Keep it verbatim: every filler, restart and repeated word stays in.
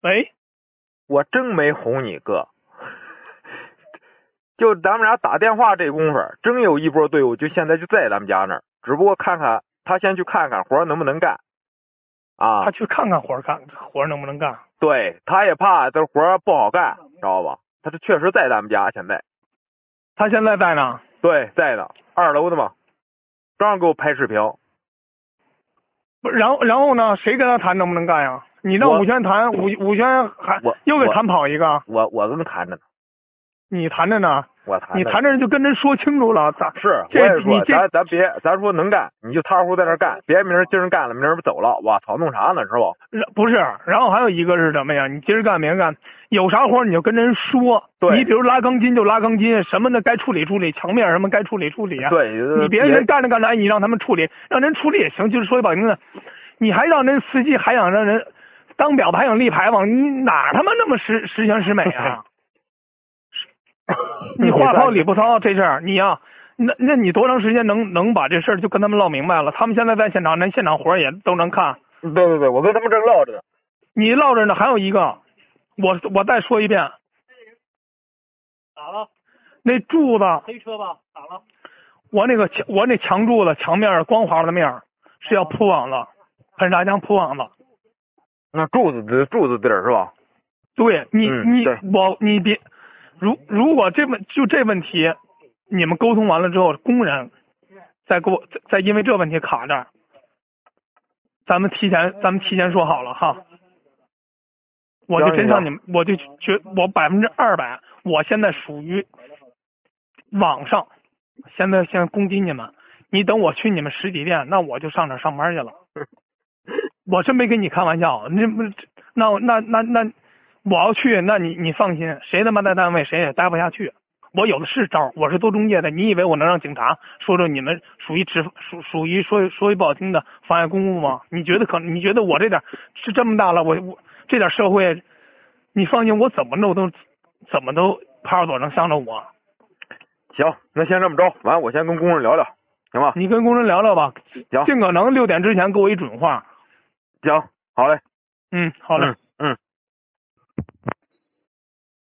喂， 我真没哄你哥，就咱们俩打电话这功夫，真有一波队伍就现在就在咱们家那儿，只不过看看他先去看看活能不能干啊。 他去看看活干活能不能干？ 对，他也怕这活不好干，知道吧？他这确实在咱们家现在。 他现在在呢？ 对，在呢，二楼的嘛，正好给我拍视频。 不，然后然后呢？谁跟他谈能不能干呀？你让我武轩谈，武武轩还我又给谈跑一个。 我我跟他谈着呢， 你谈着呢？ 我谈着呢。 你谈着就跟人说清楚了，咱是我这也说， 你这咱咱别咱说能干，你就踏实在那儿干，别明儿今儿干了，明儿不走了，我操，弄啥呢，是不？ 然不是，然后还有一个是什么呀？你今儿干明儿干，有啥活你就跟人说。 对， 你比如拉钢筋就拉钢筋，什么的该处理处理，墙面什么该处理处理啊。 对， 你别人干着干着，哎，你让他们处理，让人处理也行。就是说句不好听的，你还让人司机还想让人当婊子还想立牌坊，你哪他妈那么实实行实美啊？你话糙理不糙这事儿，你呀、啊，那那你多长时间能能把这事儿就跟他们唠明白了？他们现在在现场，那现场活也都能看。 对对对，我跟他们正唠着呢。 你唠着呢，还有一个，我我再说一遍。 咋了？ 那柱子。 黑车吧？咋了？ 我那个墙，我那墙柱子墙面光滑的面是要铺网的，喷砂浆铺网的。 那柱子的柱子底儿是吧？ 对你、 嗯、 你对我你别，如如果这问就这问题，你们沟通完了之后，工人再给我再再因为这问题卡这儿，咱们提前咱们提前说好了哈。我就真向你们，我就觉我百分之二百，我现在属于网上，现在现在攻击你们，你等我去你们实体店，那我就上这上班去了。我真没跟你开玩笑，那那那那那我要去，那你你放心，谁他妈在单位谁也待不下去。我有的是招，我是做中介的，你以为我能让警察说说你们属于执属属于说说句不好听的妨碍公务吗？你觉得可你觉得我这点是这么大了，我我这点社会，你放心，我怎么都都怎么都派出所能向着我。 行，那先这么着，完我先跟工人聊聊，行吧？ 你跟工人聊聊吧， 行， 尽可能六点之前给我一准话。 行，好嘞。 嗯，好嘞。 嗯